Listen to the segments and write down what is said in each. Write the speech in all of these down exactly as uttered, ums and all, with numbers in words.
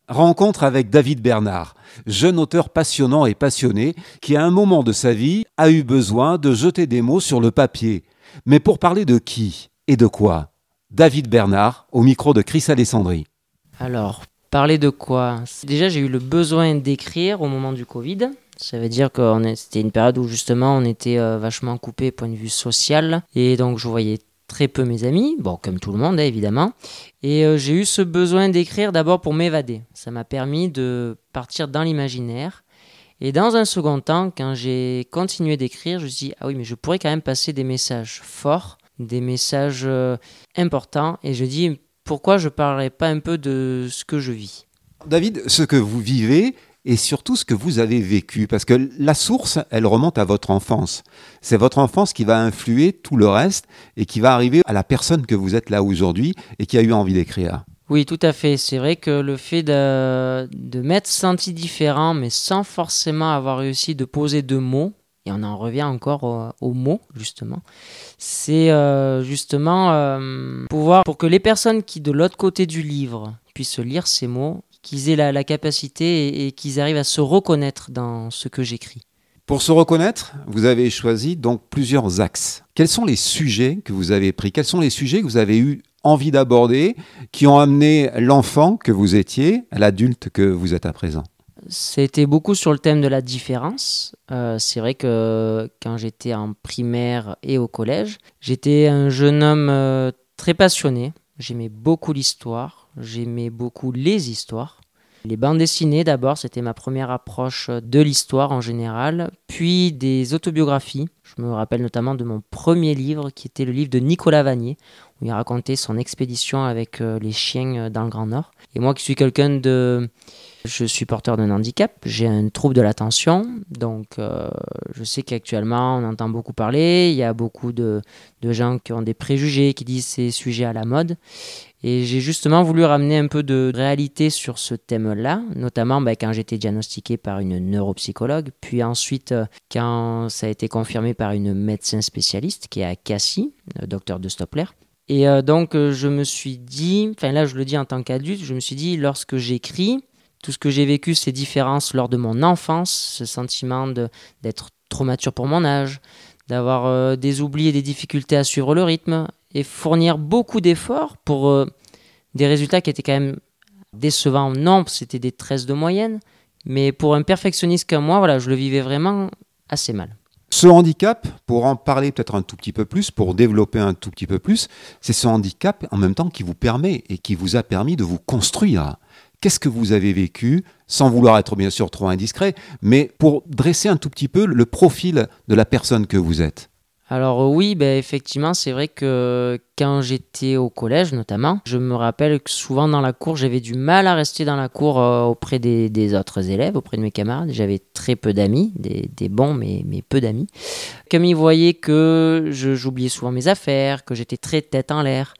Rencontre avec David Bernard, jeune auteur passionnant et passionné qui, à un moment de sa vie, a eu besoin de jeter des mots sur le papier. Mais pour parler de qui et de quoi? David Bernard, au micro de Chris Alessandri. Alors, parler de quoi? Déjà, j'ai eu le besoin d'écrire au moment du Covid. Ça veut dire que c'était une période où justement on était euh, vachement coupé point de vue social. Et donc, je voyais très peu mes amis, bon, comme tout le monde, hein, évidemment. Et euh, j'ai eu ce besoin d'écrire d'abord pour m'évader. Ça m'a permis de partir dans l'imaginaire. Et dans un second temps, quand j'ai continué d'écrire, je me suis dit, ah oui, mais je pourrais quand même passer des messages forts, des messages euh, importants. Et je dis, pourquoi je ne parlerais pas un peu de ce que je vis? David, ce que vous vivez et surtout ce que vous avez vécu, parce que la source, elle remonte à votre enfance. C'est votre enfance qui va influer tout le reste et qui va arriver à la personne que vous êtes là aujourd'hui et qui a eu envie d'écrire. Oui, tout à fait. C'est vrai que le fait de, de m'être senti différent, mais sans forcément avoir réussi de poser de mots, et on en revient encore au- aux mots, justement, c'est euh, justement euh, pouvoir, pour que les personnes qui, de l'autre côté du livre, puissent lire ces mots, qu'ils aient la, la capacité et, et qu'ils arrivent à se reconnaître dans ce que j'écris. Pour se reconnaître, vous avez choisi donc plusieurs axes. Quels sont les sujets que vous avez pris? Quels sont les sujets que vous avez eu envie d'aborder, qui ont amené l'enfant que vous étiez à l'adulte que vous êtes à présent? C'était beaucoup sur le thème de la différence. Euh, c'est vrai que quand j'étais en primaire et au collège, j'étais un jeune homme euh, très passionné. J'aimais beaucoup l'histoire, j'aimais beaucoup les histoires. Les bandes dessinées d'abord, c'était ma première approche de l'histoire en général, puis des autobiographies. Je me rappelle notamment de mon premier livre qui était le livre de Nicolas Vanier, où il racontait son expédition avec euh, les chiens dans le Grand Nord. Et moi qui suis quelqu'un de... Je suis porteur d'un handicap, j'ai un trouble de l'attention, donc euh, je sais qu'actuellement on entend beaucoup parler, il y a beaucoup de, de gens qui ont des préjugés, qui disent c'est sujet à la mode. Et j'ai justement voulu ramener un peu de réalité sur ce thème-là, notamment bah, quand j'étais diagnostiqué par une neuropsychologue, puis ensuite euh, quand ça a été confirmé par une médecin spécialiste qui est à Cassis, le docteur de Stoppler. Et euh, donc euh, je me suis dit, enfin là je le dis en tant qu'adulte, je me suis dit lorsque j'écris, tout ce que j'ai vécu, ces différences lors de mon enfance, ce sentiment de, d'être trop mature pour mon âge, d'avoir euh, des oublis et des difficultés à suivre le rythme, et fournir beaucoup d'efforts pour euh, des résultats qui étaient quand même décevants. Non, c'était des treize de moyenne, mais pour un perfectionniste comme moi, voilà, je le vivais vraiment assez mal. Ce handicap, pour en parler peut-être un tout petit peu plus, pour développer un tout petit peu plus, c'est ce handicap en même temps qui vous permet et qui vous a permis de vous construire. Qu'est-ce que vous avez vécu, sans vouloir être bien sûr trop indiscret, mais pour dresser un tout petit peu le profil de la personne que vous êtes? Alors oui, ben effectivement, c'est vrai que quand j'étais au collège notamment, je me rappelle que souvent dans la cour, j'avais du mal à rester dans la cour euh, auprès des, des autres élèves, auprès de mes camarades. J'avais très peu d'amis, des, des bons mais, mais peu d'amis. Comme ils voyaient que je, j'oubliais souvent mes affaires, que j'étais très tête en l'air,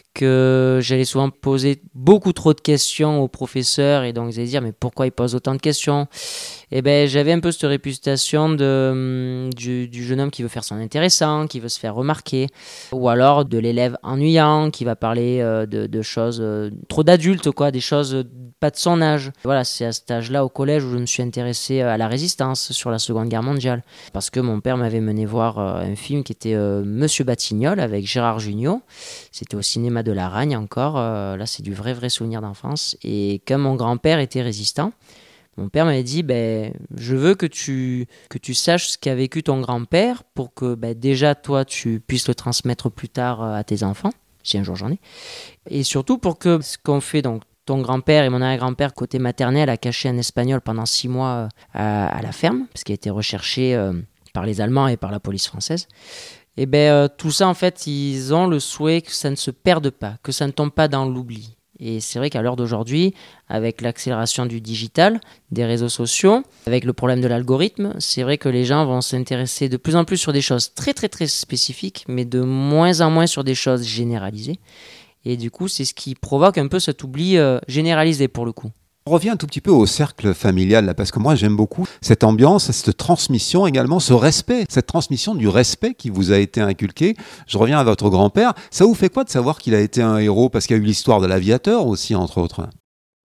que j'allais souvent poser beaucoup trop de questions aux professeurs et donc ils allaient dire mais pourquoi ils posent autant de questions? Et ben j'avais un peu cette réputation de, du, du jeune homme qui veut faire son intéressant, qui veut se faire remarquer, ou alors de l'élève ennuyant qui va parler euh, de, de choses euh, trop d'adultes, quoi, des choses euh, pas de son âge. Voilà, c'est à cet âge-là au collège où je me suis intéressé à la résistance sur la Seconde Guerre mondiale, parce que mon père m'avait mené voir euh, un film qui était euh, Monsieur Batignolles avec Gérard Jugnot. C'était au cinéma de la Ragne encore, euh, là c'est du vrai vrai souvenir d'enfance. Et comme mon grand-père était résistant, mon père m'avait dit ben, je veux que tu, que tu saches ce qu'a vécu ton grand-père pour que ben, déjà toi tu puisses le transmettre plus tard à tes enfants, si un jour j'en ai. Et surtout pour que ce qu'on fait, donc ton grand-père et mon arrière-grand-père côté maternel a caché un Espagnol pendant six mois à, à la ferme, parce qu'il a été recherché euh, par les Allemands et par la police française. Et ben euh, tout ça en fait ils ont le souhait que ça ne se perde pas, que ça ne tombe pas dans l'oubli. Et c'est vrai qu'à l'heure d'aujourd'hui, avec l'accélération du digital, des réseaux sociaux, avec le problème de l'algorithme, c'est vrai que les gens vont s'intéresser de plus en plus sur des choses très très très spécifiques, mais de moins en moins sur des choses généralisées. Et du coup, c'est ce qui provoque un peu cet oubli euh, généralisé pour le coup. On revient un tout petit peu au cercle familial, là, parce que moi j'aime beaucoup cette ambiance, cette transmission également, ce respect, cette transmission du respect qui vous a été inculqué. Je reviens à votre grand-père. Ça vous fait quoi de savoir qu'il a été un héros? Parce qu'il y a eu l'histoire de l'aviateur aussi, entre autres.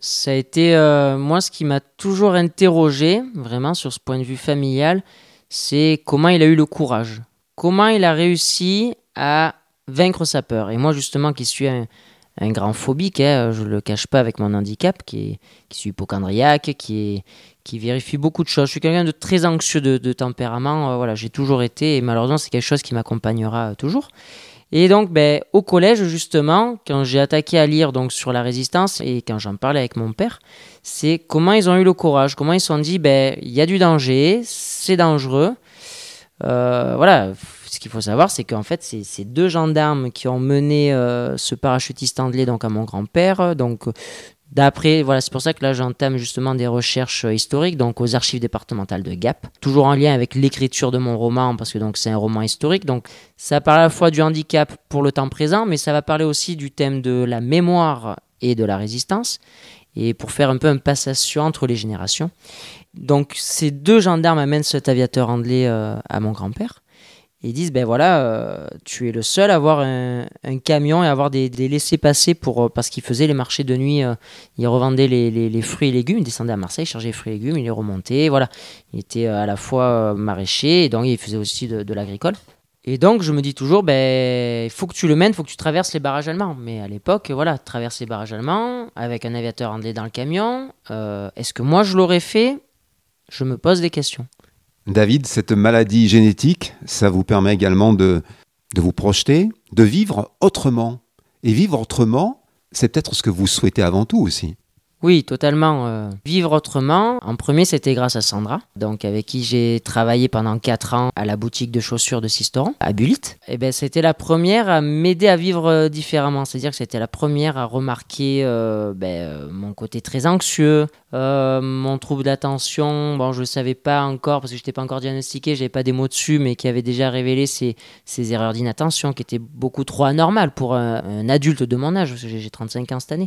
Ça a été, euh, moi, ce qui m'a toujours interrogé, vraiment, sur ce point de vue familial, c'est comment il a eu le courage. Comment il a réussi à vaincre sa peur. Et moi, justement, qui suis un, un grand phobique, hein, je ne le cache pas avec mon handicap, qui, est, qui suis hypochondriaque, qui, est, qui vérifie beaucoup de choses. Je suis quelqu'un de très anxieux de, de tempérament, euh, voilà, j'ai toujours été, et malheureusement, c'est quelque chose qui m'accompagnera euh, toujours. Et donc, ben, au collège, justement, quand j'ai attaqué à lire donc, sur la résistance, et quand j'en parlais avec mon père, c'est comment ils ont eu le courage, comment ils se sont dit, ben, il y a du danger, c'est dangereux. Euh, voilà, ce qu'il faut savoir, c'est qu'en fait, c'est ces deux gendarmes qui ont mené euh, ce parachutiste anglais donc, à mon grand-père. Donc, d'après, voilà, c'est pour ça que là, j'entame justement des recherches historiques, donc aux archives départementales de Gap, toujours en lien avec l'écriture de mon roman, parce que donc c'est un roman historique. Donc, ça parle à la fois du handicap pour le temps présent, mais ça va parler aussi du thème de la mémoire et de la résistance, et pour faire un peu une passation entre les générations. Donc, ces deux gendarmes amènent cet aviateur anglais euh, à mon grand-père. Et ils disent, ben voilà, euh, tu es le seul à avoir un, un camion et avoir des, des laissez-passer pour, parce qu'il faisait les marchés de nuit, euh, il revendait les, les, les fruits et légumes, il descendait à Marseille, il chargeait les fruits et légumes, il les remontait, voilà. Il était à la fois euh, maraîcher, et donc il faisait aussi de, de l'agricole. Et donc je me dis toujours, ben, il faut que tu le mènes, il faut que tu traverses les barrages allemands. Mais à l'époque, voilà, traverser les barrages allemands, avec un aviateur anglais dans le camion, euh, est-ce que moi je l'aurais fait ? Je me pose des questions. David, cette maladie génétique, ça vous permet également de, de vous projeter, de vivre autrement. Et vivre autrement, c'est peut-être ce que vous souhaitez avant tout aussi. Oui, totalement. Euh, vivre autrement, en premier, c'était grâce à Sandra, donc avec qui j'ai travaillé pendant quatre ans à la boutique de chaussures de Sisteron, à Bulit. Et ben, c'était la première à m'aider à vivre euh, différemment. C'est-à-dire que c'était la première à remarquer euh, ben, euh, mon côté très anxieux, euh, mon trouble d'attention. Bon, je ne savais pas encore, parce que je n'étais pas encore diagnostiqué, je n'avais pas des mots dessus, mais qui avait déjà révélé ces, ces erreurs d'inattention qui étaient beaucoup trop anormales pour un, un adulte de mon âge, parce que j'ai, j'ai trente-cinq ans cette année.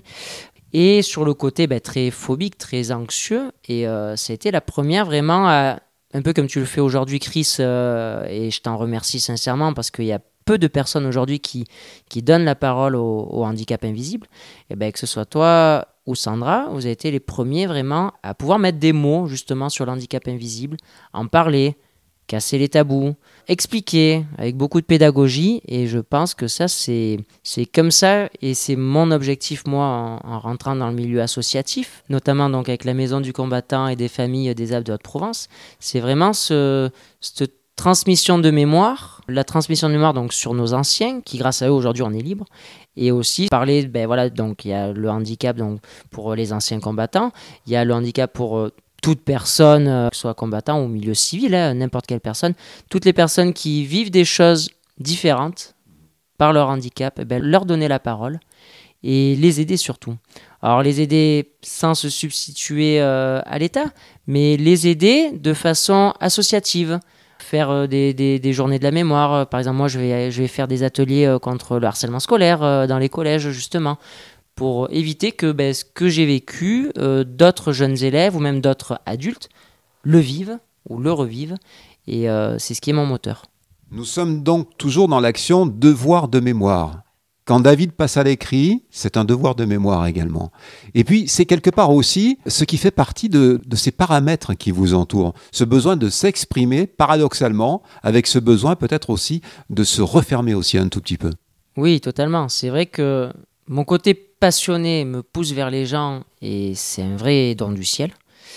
Et sur le côté ben, très phobique, très anxieux, et euh, ça a été la première vraiment, à, un peu comme tu le fais aujourd'hui Chris, euh, et je t'en remercie sincèrement parce qu'il y a peu de personnes aujourd'hui qui, qui donnent la parole au, au handicap invisible, et ben, que ce soit toi ou Sandra, vous avez été les premiers vraiment à pouvoir mettre des mots justement sur l'handicap invisible, en parler, casser les tabous, expliquer avec beaucoup de pédagogie, et je pense que ça c'est, c'est comme ça, et c'est mon objectif moi en, en rentrant dans le milieu associatif, notamment donc avec la Maison du Combattant et des familles des Alpes de Haute-Provence, c'est vraiment ce, cette transmission de mémoire, la transmission de mémoire donc sur nos anciens, qui grâce à eux aujourd'hui on est libre, et aussi parler, ben voilà, donc il y a le handicap donc, pour les anciens combattants, il y a le handicap pour euh, toute personne, euh, que ce soit combattant ou milieu civil, hein, n'importe quelle personne, toutes les personnes qui vivent des choses différentes par leur handicap, eh ben, leur donner la parole et les aider surtout. Alors les aider sans se substituer euh, à l'État, mais les aider de façon associative. Faire euh, des, des, des journées de la mémoire. Par exemple, moi, je vais, je vais faire des ateliers euh, contre le harcèlement scolaire euh, dans les collèges, justement, pour éviter que ben, ce que j'ai vécu, euh, d'autres jeunes élèves ou même d'autres adultes le vivent ou le revivent. Et euh, c'est ce qui est mon moteur. Nous sommes donc toujours dans l'action devoir de mémoire. Quand David passe à l'écrit, c'est un devoir de mémoire également. Et puis, c'est quelque part aussi ce qui fait partie de, de ces paramètres qui vous entourent. Ce besoin de s'exprimer, paradoxalement, avec ce besoin peut-être aussi de se refermer aussi un tout petit peu. Oui, totalement. C'est vrai que mon côté passionné me pousse vers les gens et c'est un vrai don du ciel.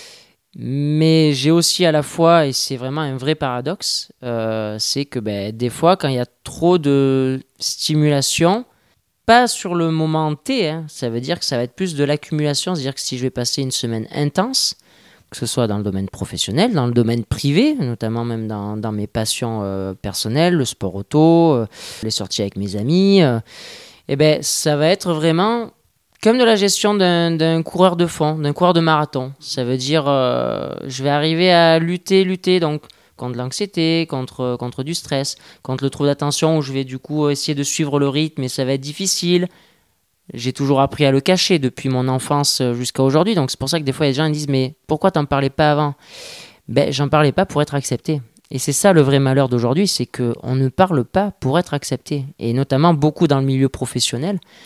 Mais j'ai aussi à la fois, et c'est vraiment un vrai paradoxe, euh, c'est que ben, des fois, quand il y a trop de stimulation, pas sur le moment T, hein, ça veut dire que ça va être plus de l'accumulation, c'est-à-dire que si je vais passer une semaine intense, que ce soit dans le domaine professionnel, dans le domaine privé, notamment même dans, dans mes passions euh, personnelles, le sport auto, euh, les sorties avec mes amis, euh, et ben, ça va être vraiment comme de la gestion d'un, d'un coureur de fond, d'un coureur de marathon. Ça veut dire euh, je vais arriver à lutter, lutter, donc contre l'anxiété, contre, contre du stress, contre le trouble d'attention où je vais du coup essayer de suivre le rythme et ça va être difficile. J'ai toujours appris à le cacher depuis mon enfance jusqu'à aujourd'hui, donc c'est pour ça que des fois les gens ils disent mais pourquoi t'en parlais pas avant ? Ben j'en parlais pas pour être accepté. Et c'est ça le vrai malheur d'aujourd'hui, c'est qu'on ne parle pas pour être accepté, et notamment beaucoup dans le milieu professionnel.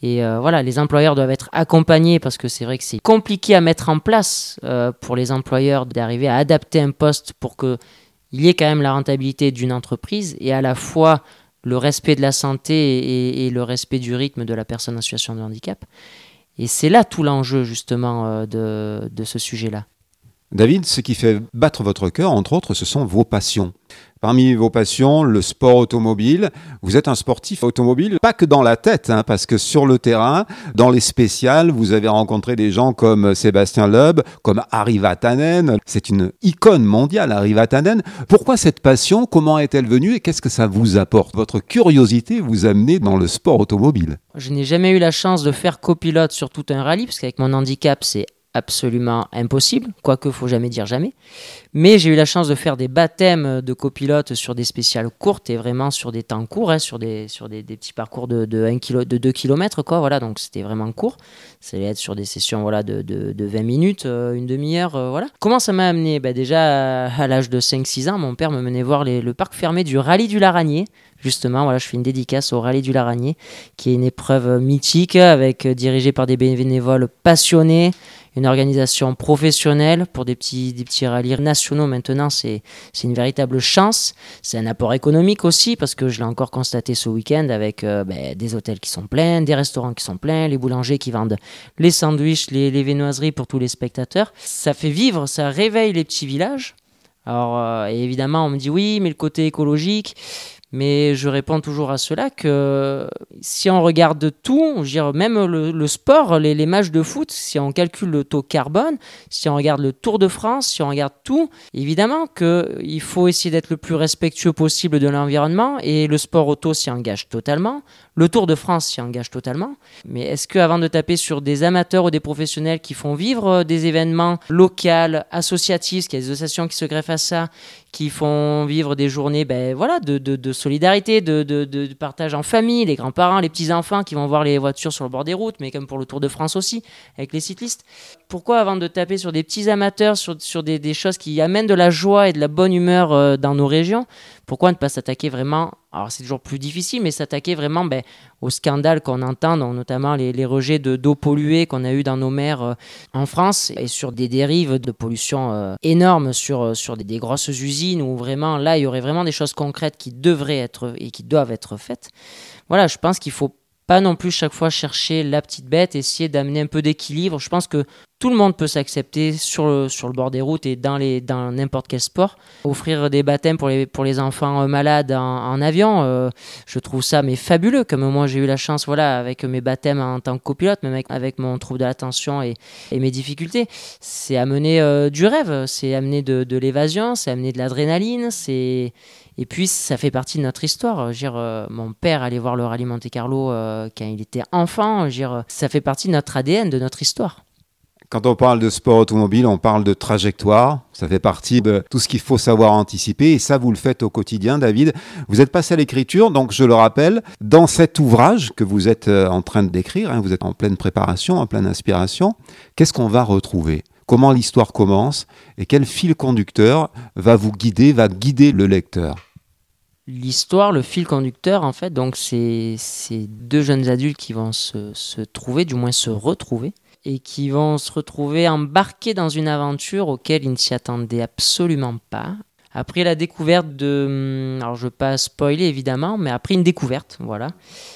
Et euh, voilà, les employeurs doivent être accompagnés parce que c'est vrai que c'est compliqué à mettre en place euh, pour les employeurs d'arriver à adapter un poste pour qu'il y ait quand même la rentabilité d'une entreprise et à la fois le respect de la santé et, et le respect du rythme de la personne en situation de handicap. Et c'est là tout l'enjeu justement euh, de, de ce sujet-là. David, ce qui fait battre votre cœur, entre autres, ce sont vos passions. Parmi vos passions, le sport automobile. Vous êtes un sportif automobile, pas que dans la tête, hein, parce que sur le terrain, dans les spéciales, vous avez rencontré des gens comme Sébastien Loeb, comme Harry Vatanen. C'est une icône mondiale, Harry Vatanen. Pourquoi cette passion? Comment est-elle venue et qu'est-ce que ça vous apporte? Votre curiosité vous a amené dans le sport automobile. Je n'ai jamais eu la chance de faire copilote sur tout un rallye, parce qu'avec mon handicap, c'est absolument impossible, quoique faut jamais dire jamais. Mais j'ai eu la chance de faire des baptêmes de copilote sur des spéciales courtes et vraiment sur des temps courts, hein, sur, des, sur des, des petits parcours de, de, un kilo, de deux kilomètres, quoi, voilà, donc c'était vraiment court. Ça allait être sur des sessions voilà, de, de, de vingt minutes, euh, une demi-heure, euh, voilà. Comment ça m'a amené? Ben déjà, à, à l'âge de cinq six ans, mon père me menait voir les, le parc fermé du rallye du Laragné. Justement, voilà, je fais une dédicace au rallye du Laragné, qui est une épreuve mythique, avec, euh, dirigée par des bénévoles passionnés, une organisation professionnelle pour des petits, des petits rallyes nationaux. Maintenant, c'est, c'est une véritable chance. C'est un apport économique aussi, parce que je l'ai encore constaté ce week-end avec euh, ben, des hôtels qui sont pleins, des restaurants qui sont pleins, les boulangers qui vendent les sandwichs, les, les viennoiseries pour tous les spectateurs. Ça fait vivre, ça réveille les petits villages. Alors, euh, et évidemment, on me dit oui, mais le côté écologique... Mais je réponds toujours à cela que si on regarde tout, je veux dire, même le, le sport, les, les matchs de foot, si on calcule le taux carbone, si on regarde le Tour de France, si on regarde tout, évidemment qu'il faut essayer d'être le plus respectueux possible de l'environnement et le sport auto s'y engage totalement. Le Tour de France s'y engage totalement. Mais est-ce qu'avant de taper sur des amateurs ou des professionnels qui font vivre des événements locaux, associatifs, qu'il y a des associations qui se greffent à ça, qui font vivre des journées ben, voilà, de, de, de solidarité, de, de, de partage en famille, les grands-parents, les petits-enfants qui vont voir les voitures sur le bord des routes, mais comme pour le Tour de France aussi, avec les cyclistes. Pourquoi avant de taper sur des petits amateurs, sur, sur des, des choses qui amènent de la joie et de la bonne humeur euh, dans nos régions, pourquoi ne pas s'attaquer vraiment, alors c'est toujours plus difficile, mais s'attaquer vraiment ben, aux scandales qu'on entend, donc notamment les, les rejets de, d'eau polluée qu'on a eu dans nos mers euh, en France, et sur des dérives de pollution euh, énormes sur, sur des, des grosses usines, où vraiment là il y aurait vraiment des choses concrètes qui devraient être et qui doivent être faites. Voilà, je pense qu'il faut pas non plus chaque fois chercher la petite bête, essayer d'amener un peu d'équilibre. Je pense que tout le monde peut s'accepter sur le, sur le bord des routes et dans, les, dans n'importe quel sport. Offrir des baptêmes pour les, pour les enfants malades en, en avion, euh, je trouve ça mais fabuleux. Comme moi j'ai eu la chance, voilà, avec mes baptêmes en tant que copilote, même avec, avec mon trouble de l'attention et, et mes difficultés, c'est amener euh, du rêve, c'est amener de, de l'évasion, c'est amener de l'adrénaline, c'est... Et puis, ça fait partie de notre histoire. Je veux dire, euh, mon père allait voir le rallye Monte-Carlo euh, quand il était enfant. Je veux dire, ça fait partie de notre A D N, de notre histoire. Quand on parle de sport automobile, on parle de trajectoire. Ça fait partie de tout ce qu'il faut savoir anticiper. Et ça, vous le faites au quotidien, David. Vous êtes passé à l'écriture, donc je le rappelle, dans cet ouvrage que vous êtes en train de décrire, hein, vous êtes en pleine préparation, en pleine inspiration. Qu'est-ce qu'on va retrouver ? Comment l'histoire commence et quel fil conducteur va vous guider, va guider le lecteur? L'histoire, le fil conducteur, en fait, donc c'est, c'est deux jeunes adultes qui vont se, se trouver, du moins se retrouver, et qui vont se retrouver embarqués dans une aventure auquel ils ne s'y attendaient absolument pas. Après la découverte de... Alors je ne veux pas spoiler évidemment, mais après une découverte, voilà.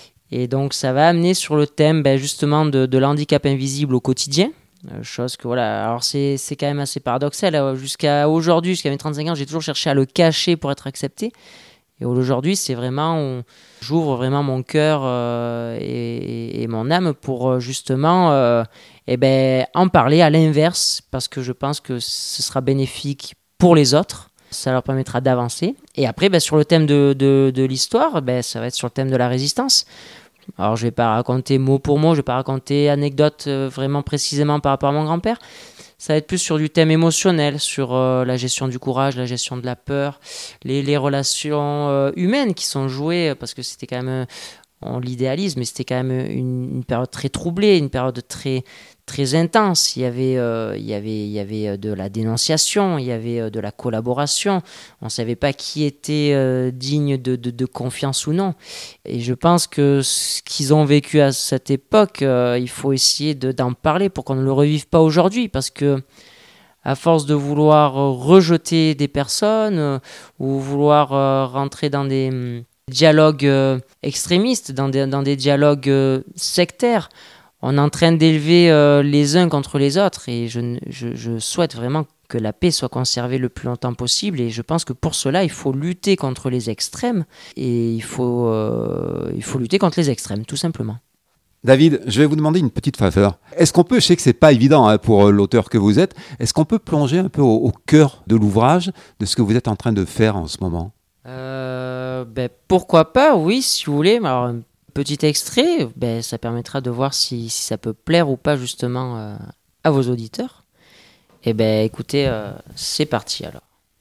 Et donc ça va amener sur le thème ben, justement de, de l'handicap invisible au quotidien. Chose que voilà, alors c'est, c'est quand même assez paradoxal. Jusqu'à aujourd'hui, jusqu'à mes trente-cinq ans, j'ai toujours cherché à le cacher pour être accepté. Et aujourd'hui, c'est vraiment, on, j'ouvre vraiment mon cœur euh, et, et mon âme pour justement euh, eh ben, en parler à l'inverse, parce que je pense que ce sera bénéfique pour les autres. Ça leur permettra d'avancer. Et après, ben, sur le thème de, de, de l'histoire, ben, ça va être sur le thème de la résistance. Alors, je ne vais pas raconter mot pour mot, je ne vais pas raconter anecdote euh, vraiment précisément par rapport à mon grand-père. Ça va être plus sur du thème émotionnel, sur euh, la gestion du courage, la gestion de la peur, les, les relations euh, humaines qui sont jouées, parce que c'était quand même, on l'idéalise, mais c'était quand même une, une période très troublée, une période très, très intense. Il y avait, euh, il y avait, il y avait de la dénonciation, il y avait de la collaboration. On ne savait pas qui était euh, digne de, de, de confiance ou non. Et je pense que ce qu'ils ont vécu à cette époque, euh, il faut essayer de, d'en parler pour qu'on ne le revive pas aujourd'hui. Parce que à force de vouloir rejeter des personnes euh, ou vouloir euh, rentrer dans des hum, dialogues euh, extrémistes, dans des, dans des dialogues euh, sectaires, on est en train d'élever euh, les uns contre les autres et je, je, je souhaite vraiment que la paix soit conservée le plus longtemps possible et je pense que pour cela, il faut lutter contre les extrêmes et il faut, euh, il faut lutter contre les extrêmes, tout simplement. David, je vais vous demander une petite faveur. Est-ce qu'on peut, je sais que c'est pas évident hein, pour l'auteur que vous êtes, est-ce qu'on peut plonger un peu au, au cœur de l'ouvrage, de ce que vous êtes en train de faire en ce moment ? euh, ben, Pourquoi pas, oui, si vous voulez. Alors, petit extrait, ben, ça permettra de voir si, si ça peut plaire ou pas justement euh, à vos auditeurs. Eh bien, écoutez, euh, c'est parti alors.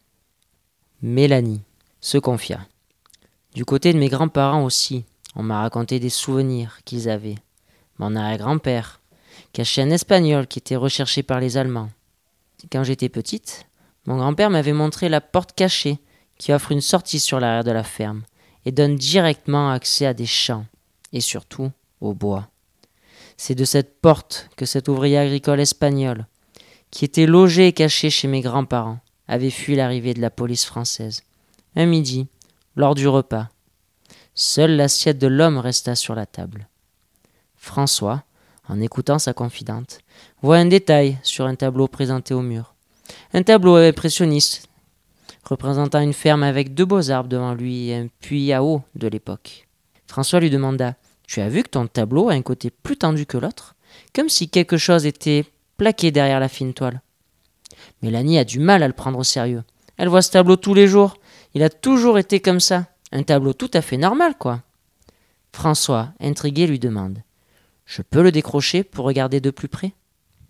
Mélanie se confia. Du côté de mes grands-parents aussi, on m'a raconté des souvenirs qu'ils avaient. Mon arrière-grand-père cachait un Espagnol qui était recherché par les Allemands. Quand j'étais petite, mon grand-père m'avait montré la porte cachée qui offre une sortie sur l'arrière de la ferme et donne directement accès à des champs. Et surtout au bois. C'est de cette porte que cet ouvrier agricole espagnol, qui était logé et caché chez mes grands-parents, avait fui l'arrivée de la police française. Un midi, lors du repas, seule l'assiette de l'homme resta sur la table. François, en écoutant sa confidente, voit un détail sur un tableau présenté au mur. Un tableau impressionniste, représentant une ferme avec deux beaux arbres devant lui et un puits à eau de l'époque. François lui demanda « Tu as vu que ton tableau a un côté plus tendu que l'autre, comme si quelque chose était plaqué derrière la fine toile. » Mélanie a du mal à le prendre au sérieux. Elle voit ce tableau tous les jours. Il a toujours été comme ça. Un tableau tout à fait normal, quoi. François, intrigué, lui demande « Je peux le décrocher pour regarder de plus près ?»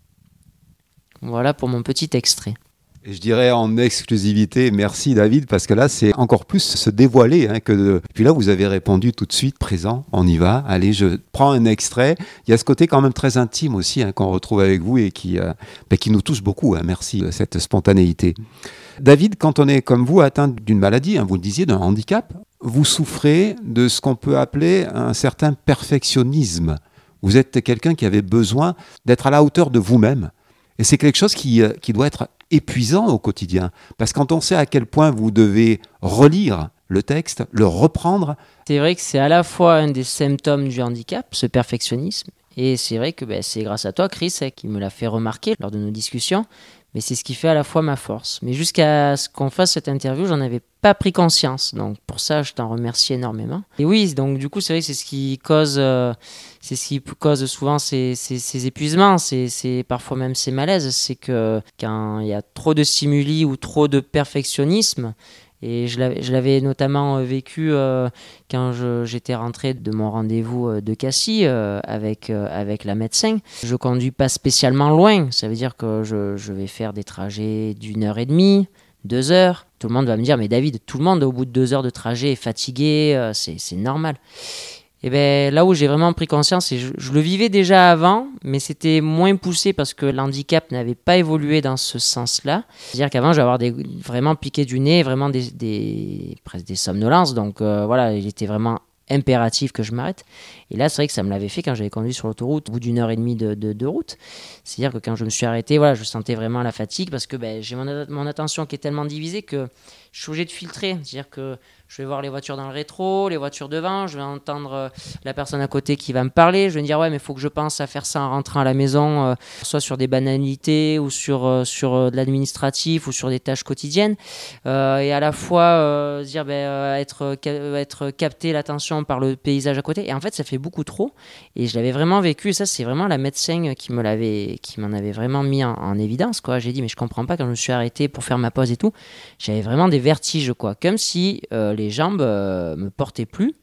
Voilà pour mon petit extrait. Et je dirais en exclusivité, merci David, parce que là, c'est encore plus se dévoiler. Hein, que de... Puis là, vous avez répondu tout de suite, présent, on y va. Allez, je prends un extrait. Il y a ce côté quand même très intime aussi hein, qu'on retrouve avec vous et qui, euh, bah, qui nous touche beaucoup. Hein, merci de cette spontanéité. David, quand on est comme vous atteint d'une maladie, hein, vous le disiez, d'un handicap, vous souffrez de ce qu'on peut appeler un certain perfectionnisme. Vous êtes quelqu'un qui avait besoin d'être à la hauteur de vous-même. Et c'est quelque chose qui, qui doit être épuisant au quotidien. Parce que quand on sait à quel point vous devez relire le texte, le reprendre... C'est vrai que c'est à la fois un des symptômes du handicap, ce perfectionnisme. Et c'est vrai que ben, c'est grâce à toi, Chris, qui me l'a fait remarquer lors de nos discussions. Mais c'est ce qui fait à la fois ma force. Mais jusqu'à ce qu'on fasse cette interview, j'en avais pas pris conscience. Donc pour ça, je t'en remercie énormément. Et oui, donc du coup, c'est vrai que c'est ce qui cause, euh, c'est ce qui cause souvent ces, ces, ces épuisements, c'est, c'est parfois même ces malaises. C'est que quand il y a trop de stimuli ou trop de perfectionnisme, et je l'avais, je l'avais notamment vécu euh, quand je, j'étais rentré de mon rendez-vous de Cassis euh, avec, euh, avec la médecin. Je ne conduis pas spécialement loin, ça veut dire que je, je vais faire des trajets d'une heure et demie, deux heures. Tout le monde va me dire, mais David, tout le monde au bout de deux heures de trajet est fatigué, euh, c'est, c'est normal. Et bien là où j'ai vraiment pris conscience, et je, je le vivais déjà avant, mais c'était moins poussé parce que l'handicap n'avait pas évolué dans ce sens-là. C'est-à-dire qu'avant, j'avais avoir des, vraiment piqué du nez, vraiment des, des, presque des somnolences. Donc euh, voilà, il était vraiment impératif que je m'arrête. Et là, c'est vrai que ça me l'avait fait quand j'avais conduit sur l'autoroute au bout d'une heure et demie de, de, de route. C'est-à-dire que quand je me suis arrêté, voilà, je sentais vraiment la fatigue parce que ben, j'ai mon, mon attention qui est tellement divisée que je suis obligé de filtrer. C'est-à-dire que je vais voir les voitures dans le rétro, les voitures devant, je vais entendre la personne à côté qui va me parler, je vais me dire ouais mais il faut que je pense à faire ça en rentrant à la maison, euh, soit sur des banalités ou sur, euh, sur euh, de l'administratif ou sur des tâches quotidiennes, euh, et à la fois euh, dire ben, euh, être, ca- être capté l'attention par le paysage à côté, et en fait ça fait beaucoup trop, et je l'avais vraiment vécu, et ça c'est vraiment la médecin qui, me l'avait, qui m'en avait vraiment mis en, en évidence, quoi. J'ai dit mais je comprends pas, quand je me suis arrêté pour faire ma pause et tout, j'avais vraiment des vertiges, quoi, comme si euh, les jambes euh, me portaient plus.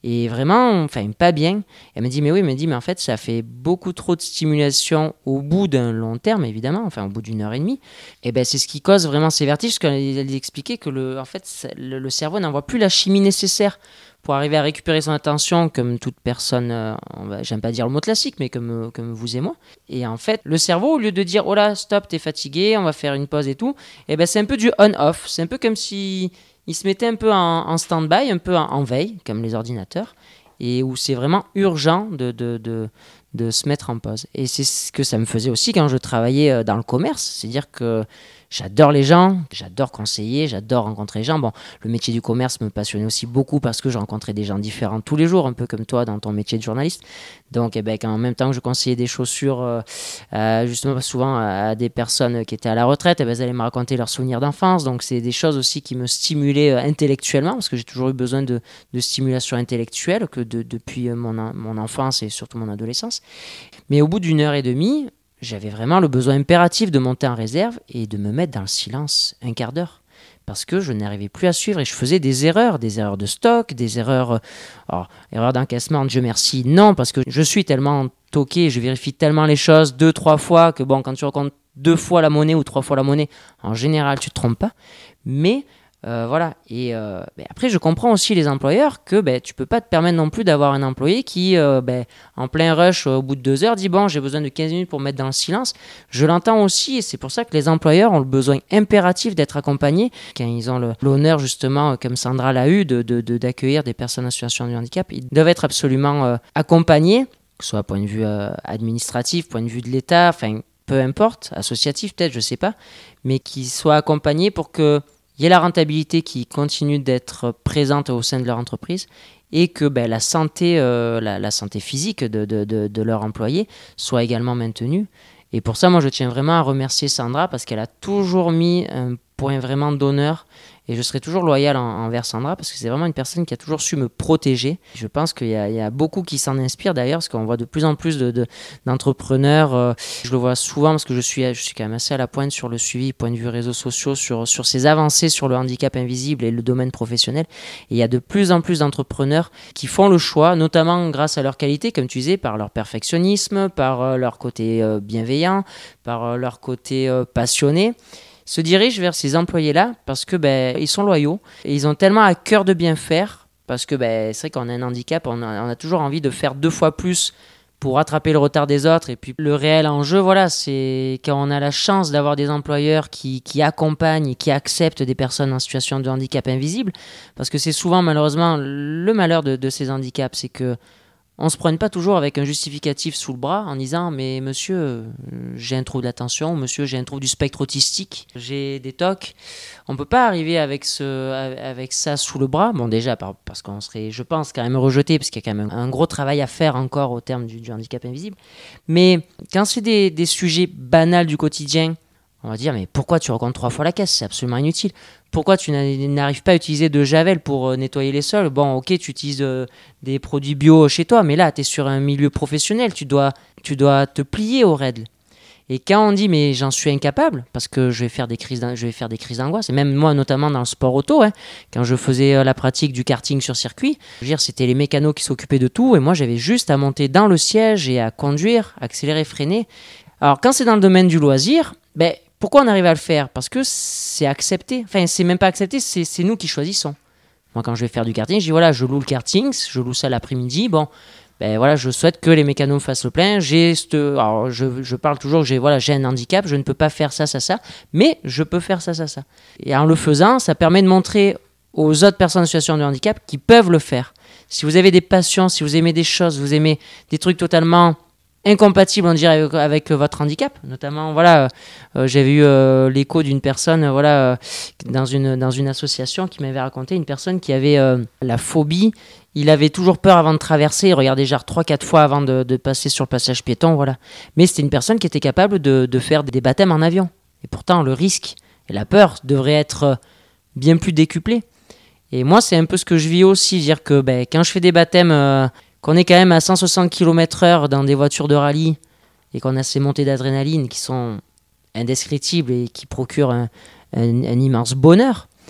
Et vraiment, enfin, pas bien. Elle m'a dit, mais oui, elle m'a dit, mais en fait, ça fait beaucoup trop de stimulation au bout d'un long terme, évidemment, enfin, au bout d'une heure et demie. Et ben, c'est ce qui cause vraiment ces vertiges, parce qu'elle expliquait que le, en fait, ça, le, le cerveau n'envoie plus la chimie nécessaire pour arriver à récupérer son attention, comme toute personne, euh, on va, j'aime pas dire le mot classique, mais comme, euh, comme vous et moi. Et en fait, le cerveau, au lieu de dire, oh là, stop, t'es fatigué, on va faire une pause et tout, et ben, c'est un peu du on-off. C'est un peu comme si il se mettait un peu en, en stand-by, un peu en, en veille, comme les ordinateurs, et où c'est vraiment urgent de, de, de, de se mettre en pause. Et c'est ce que ça me faisait aussi quand je travaillais dans le commerce, c'est-à-dire que j'adore les gens, j'adore conseiller, j'adore rencontrer les gens. Bon, le métier du commerce me passionnait aussi beaucoup parce que je rencontrais des gens différents tous les jours, un peu comme toi dans ton métier de journaliste. Donc, eh ben, en même temps que je conseillais des chaussures, euh, euh, justement souvent à des personnes qui étaient à la retraite, eh ben, elles allaient me raconter leurs souvenirs d'enfance. Donc, c'est des choses aussi qui me stimulaient euh, intellectuellement, parce que j'ai toujours eu besoin de, de stimulation intellectuelle que de, depuis mon, mon enfance et surtout mon adolescence. Mais au bout d'une heure et demie, j'avais vraiment le besoin impératif de monter en réserve et de me mettre dans le silence un quart d'heure. Parce que je n'arrivais plus à suivre et je faisais des erreurs, des erreurs de stock, des erreurs... Alors, erreurs d'encaissement, Dieu merci, non, parce que je suis tellement toqué, je vérifie tellement les choses deux, trois fois, que bon, quand tu racontes deux fois la monnaie ou trois fois la monnaie, en général, tu ne te trompes pas. Mais... Euh, voilà, et euh, ben après je comprends aussi les employeurs que ben, tu peux pas te permettre non plus d'avoir un employé qui euh, ben, en plein rush au bout de deux heures dit bon j'ai besoin de quinze minutes pour me mettre dans le silence. Je l'entends aussi et c'est pour ça que les employeurs ont le besoin impératif d'être accompagnés quand ils ont le, l'honneur justement comme Sandra l'a eu de, de, de, d'accueillir des personnes en situation de handicap. Ils doivent être absolument euh, accompagnés, que ce soit point de vue euh, administratif, point de vue de l'État, enfin peu importe, associatif peut-être, je sais pas, mais qu'ils soient accompagnés pour que il y a la rentabilité qui continue d'être présente au sein de leur entreprise et que ben, la, santé, euh, la, la santé physique de, de, de, de leurs employés soit également maintenue. Et pour ça, moi, je tiens vraiment à remercier Sandra parce qu'elle a toujours mis un point vraiment d'honneur et je serai toujours loyal en, envers Sandra parce que c'est vraiment une personne qui a toujours su me protéger. Je pense qu'il y a, il y a beaucoup qui s'en inspirent d'ailleurs parce qu'on voit de plus en plus de, de, d'entrepreneurs. Euh, je le vois souvent parce que je suis, je suis quand même assez à la pointe sur le suivi, point de vue réseaux sociaux, sur, sur ces avancées sur le handicap invisible et le domaine professionnel. Et il y a de plus en plus d'entrepreneurs qui font le choix, notamment grâce à leur qualité, comme tu disais, par leur perfectionnisme, par euh, leur côté euh, bienveillant, par euh, leur côté euh, passionné, se dirigent vers ces employés-là parce que ben, ils sont loyaux et ils ont tellement à cœur de bien faire parce que ben, c'est vrai qu'on a un handicap, on a, on a toujours envie de faire deux fois plus pour rattraper le retard des autres. Et puis le réel enjeu, voilà, c'est quand on a la chance d'avoir des employeurs qui, qui accompagnent et qui acceptent des personnes en situation de handicap invisible, parce que c'est souvent malheureusement le malheur de, de ces handicaps, c'est que on ne se prenne pas toujours avec un justificatif sous le bras en disant « mais monsieur, euh, j'ai un trouble d'attention » ou « monsieur, j'ai un trouble du spectre autistique, j'ai des T O C ». On ne peut pas arriver avec, ce, avec ça sous le bras. Bon, déjà, parce qu'on serait, je pense, quand même rejeté, parce qu'il y a quand même un gros travail à faire encore au terme du, du handicap invisible. Mais quand c'est des, des sujets banals du quotidien, on va dire « mais pourquoi tu recomptes trois fois la caisse ? C'est absolument inutile. Pourquoi tu n'arrives pas à utiliser de Javel pour nettoyer les sols ? Bon, ok, tu utilises euh, des produits bio chez toi, mais là, tu es sur un milieu professionnel, tu dois, tu dois te plier aux règles. » Et quand on dit « mais j'en suis incapable, parce que je vais faire des crises, je vais faire des crises d'angoisse », et même moi, notamment dans le sport auto, hein, quand je faisais euh, la pratique du karting sur circuit, je veux dire, c'était les mécanos qui s'occupaient de tout, et moi, j'avais juste à monter dans le siège et à conduire, accélérer, freiner. Alors, quand c'est dans le domaine du loisir, ben, pourquoi on arrive à le faire ? Parce que c'est accepté. Enfin, c'est même pas accepté, c'est, c'est nous qui choisissons. Moi, quand je vais faire du karting, je dis voilà, je loue le karting, je loue ça l'après-midi. Bon, ben voilà, je souhaite que les mécanos me fassent le plein. J'ai cette, alors, je, je parle toujours que j'ai, voilà, j'ai un handicap, je ne peux pas faire ça, ça, ça, mais je peux faire ça, ça, ça. Et en le faisant, ça permet de montrer aux autres personnes en situation de handicap qui peuvent le faire. Si vous avez des passions, si vous aimez des choses, vous aimez des trucs totalement incompatible on dirait avec, avec votre handicap, notamment voilà euh, j'avais eu euh, l'écho d'une personne euh, voilà euh, dans une dans une association qui m'avait raconté une personne qui avait euh, la phobie, il avait toujours peur avant de traverser, il regardait genre trois quatre fois avant de, de passer sur le passage piéton, voilà, mais c'était une personne qui était capable de, de faire des baptêmes en avion et pourtant le risque et la peur devraient être bien plus décuplés. Et moi c'est un peu ce que je vis aussi, dire que ben, quand je fais des baptêmes euh, qu'on est quand même à cent soixante kilomètres heure dans des voitures de rallye et qu'on a ces montées d'adrénaline qui sont indescriptibles et qui procurent un, un, un immense bonheur,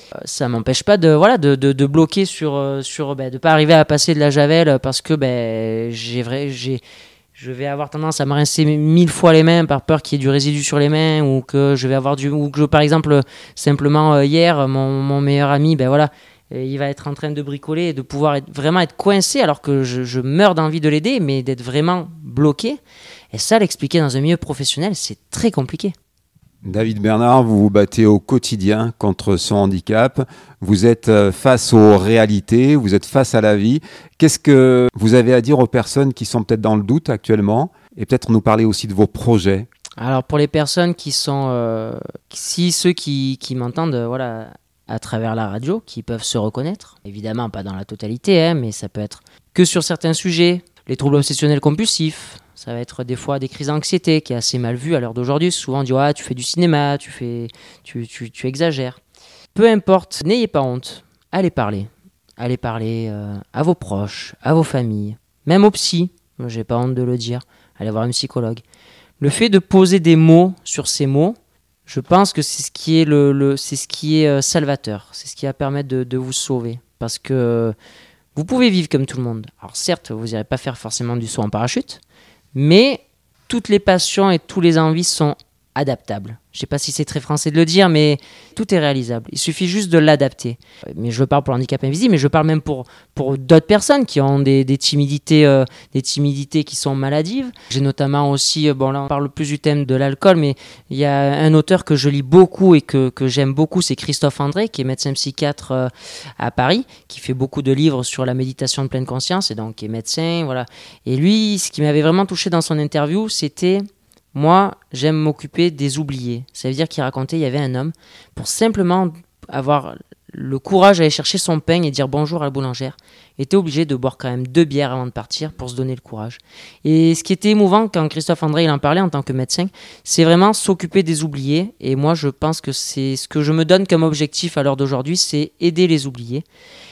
Euh, ça m'empêche pas de, voilà, de, de, de bloquer sur, euh, sur ben, de pas arriver à passer de la javel parce que ben, j'ai vrai, j'ai, je vais avoir tendance à me rincer mille fois les mains par peur qu'il y ait du résidu sur les mains ou que je vais avoir du, ou que je, par exemple, simplement euh, hier, mon, mon meilleur ami, ben voilà, il va être en train de bricoler et de pouvoir être, vraiment être coincé alors que je, je meurs d'envie de l'aider, mais d'être vraiment bloqué. Et ça, l'expliquer dans un milieu professionnel, c'est très compliqué. David Bernard, vous vous battez au quotidien contre ce handicap. Vous êtes face aux réalités, vous êtes face à la vie. Qu'est-ce que vous avez à dire aux personnes qui sont peut-être dans le doute actuellement et peut-être nous parler aussi de vos projets? Alors pour les personnes qui sont, euh, si ceux qui, qui m'entendent, euh, voilà, à travers la radio, qui peuvent se reconnaître, évidemment pas dans la totalité, hein, mais ça peut être que sur certains sujets, les troubles obsessionnels compulsifs. Ça va être des fois des crises d'anxiété qui est assez mal vu à l'heure d'aujourd'hui. Souvent on dit ah, tu fais du cinéma, tu, fais, tu, tu, tu exagères. Peu importe, n'ayez pas honte. Allez parler. Allez parler euh, à vos proches, à vos familles, même aux psys. Moi, j'ai pas honte de le dire. Allez voir un psychologue. Le fait de poser des mots sur ces mots, je pense que c'est ce qui est, le, le, c'est ce qui est euh, salvateur. C'est ce qui va permettre de, de vous sauver. Parce que euh, vous pouvez vivre comme tout le monde. Alors certes, vous n'irez pas faire forcément du saut en parachute, mais toutes les passions et tous les envies sont adaptables. Je ne sais pas si c'est très français de le dire, mais tout est réalisable. Il suffit juste de l'adapter. Mais je parle pour le handicap invisible, mais je parle même pour, pour d'autres personnes qui ont des, des, timidités, euh, des timidités qui sont maladives. J'ai notamment aussi, bon là on parle plus du thème de l'alcool, mais il y a un auteur que je lis beaucoup et que, que j'aime beaucoup, c'est Christophe André, qui est médecin psychiatre euh, à Paris, qui fait beaucoup de livres sur la méditation de pleine conscience, et donc qui est médecin, voilà. Et lui, ce qui m'avait vraiment touché dans son interview, c'était... Moi, j'aime m'occuper des oubliés. Ça veut dire qu'il racontait, il y avait un homme, pour simplement avoir le courage d'aller chercher son pain et dire bonjour à la boulangère, était obligé de boire quand même deux bières avant de partir pour se donner le courage. Et ce qui était émouvant quand Christophe André il en parlait en tant que médecin, c'est vraiment s'occuper des oubliés. Et moi, je pense que c'est ce que je me donne comme objectif à l'heure d'aujourd'hui, c'est aider les oubliés.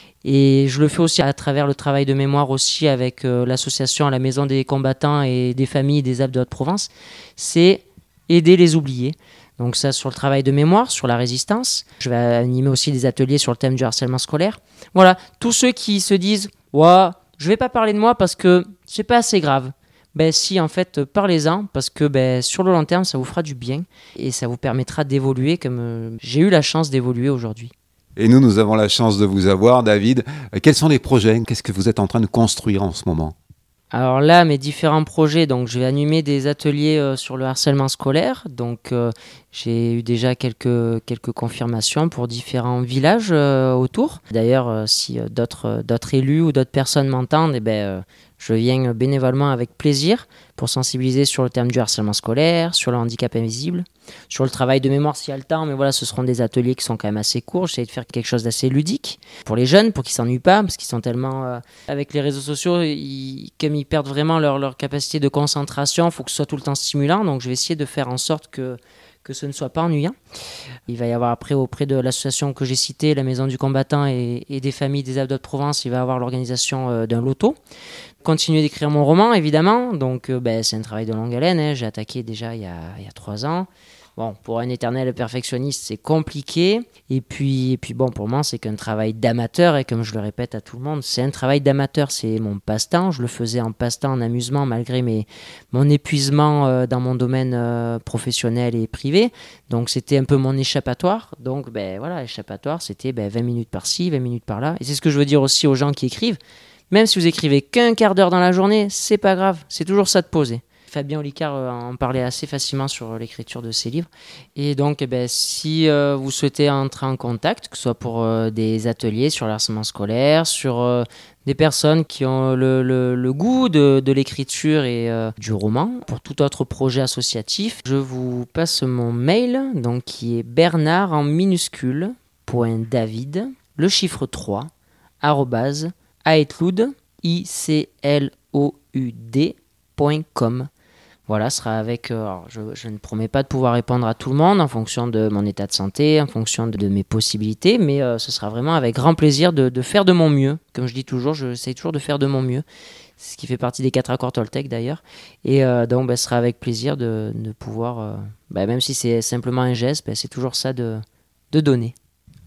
Et je le fais aussi à travers le travail de mémoire aussi avec euh, l'association à la Maison des combattants et des familles des Alpes de Haute-Provence. C'est aider les oubliés. Donc ça sur le travail de mémoire, sur la résistance. Je vais animer aussi des ateliers sur le thème du harcèlement scolaire. Voilà, tous ceux qui se disent « Ouais, je vais pas parler de moi parce que c'est pas assez grave ». Ben si, en fait, parlez-en parce que ben, sur le long terme, ça vous fera du bien et ça vous permettra d'évoluer comme euh, j'ai eu la chance d'évoluer aujourd'hui. Et nous, nous avons la chance de vous avoir, David. Quels sont les projets? Qu'est-ce que vous êtes en train de construire en ce moment? Alors là, mes différents projets, donc je vais animer des ateliers euh, sur le harcèlement scolaire. Donc euh, j'ai eu déjà quelques, quelques confirmations pour différents villages euh, autour. D'ailleurs, euh, si euh, d'autres, d'autres élus ou d'autres personnes m'entendent, eh ben, euh, je viens bénévolement avec plaisir pour sensibiliser sur le thème du harcèlement scolaire, sur le handicap invisible, sur le travail de mémoire s'il y a le temps. Mais voilà, ce seront des ateliers qui sont quand même assez courts. J'essaie de faire quelque chose d'assez ludique pour les jeunes, pour qu'ils ne s'ennuient pas, parce qu'ils sont tellement... Euh, avec les réseaux sociaux, ils, comme ils perdent vraiment leur, leur capacité de concentration, il faut que ce soit tout le temps stimulant. Donc je vais essayer de faire en sorte que... que ce ne soit pas ennuyant. Il va y avoir après auprès de l'association que j'ai citée, la Maison du Combattant et, et des familles des Alpes de Haute-Provence, il va y avoir l'organisation euh, d'un loto. Continuer d'écrire mon roman, évidemment. Donc euh, ben, c'est un travail de longue haleine. Hein. J'ai attaqué déjà il y a, il y a trois ans. Bon, pour un éternel perfectionniste, c'est compliqué. Et puis, et puis bon, pour moi, c'est qu'un travail d'amateur. Et comme je le répète à tout le monde, c'est un travail d'amateur. C'est mon passe-temps. Je le faisais en passe-temps, en amusement, malgré mes, mon épuisement euh, dans mon domaine euh, professionnel et privé. Donc, c'était un peu mon échappatoire. Donc, ben voilà, échappatoire, c'était ben, vingt minutes par-ci, vingt minutes par-là. Et c'est ce que je veux dire aussi aux gens qui écrivent. Même si vous écrivez qu'un quart d'heure dans la journée, c'est pas grave. C'est toujours ça de poser. Fabien Olicard euh, en parlait assez facilement sur l'écriture de ses livres. Et donc, eh ben, si euh, vous souhaitez entrer en contact, que ce soit pour euh, des ateliers sur le harcèlement scolaire, sur euh, des personnes qui ont le, le, le goût de, de l'écriture et euh, du roman, pour tout autre projet associatif, je vous passe mon mail, donc, qui est bernard en minuscule, point david, le chiffre trois, arrobase, aetloud, I C L O U D, point com. Voilà, ce sera avec... Euh, alors je, je ne promets pas de pouvoir répondre à tout le monde en fonction de mon état de santé, en fonction de, de mes possibilités, mais euh, ce sera vraiment avec grand plaisir de, de faire de mon mieux. Comme je dis toujours, j'essaie toujours de faire de mon mieux. C'est ce qui fait partie des quatre accords Toltec d'ailleurs. Et euh, donc, bah, ce sera avec plaisir de, de pouvoir, euh, bah, même si c'est simplement un geste, bah, c'est toujours ça de, de donner.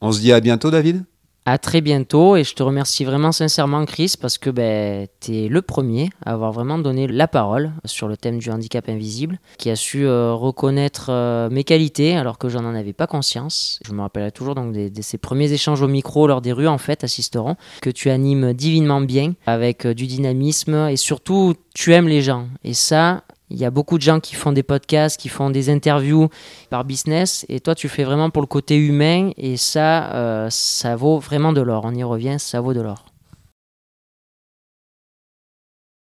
On se dit à bientôt, David. À très bientôt et je te remercie vraiment sincèrement Chris parce que ben, tu es le premier à avoir vraiment donné la parole sur le thème du handicap invisible, qui a su euh, reconnaître euh, mes qualités alors que j'en en avais pas conscience. Je me rappellerai toujours donc de ces premiers échanges au micro lors des rues en fait assisteront, que tu animes divinement bien avec euh, du dynamisme et surtout tu aimes les gens et ça... Il y a beaucoup de gens qui font des podcasts, qui font des interviews par business et toi tu fais vraiment pour le côté humain et ça, euh, ça vaut vraiment de l'or. On y revient, ça vaut de l'or.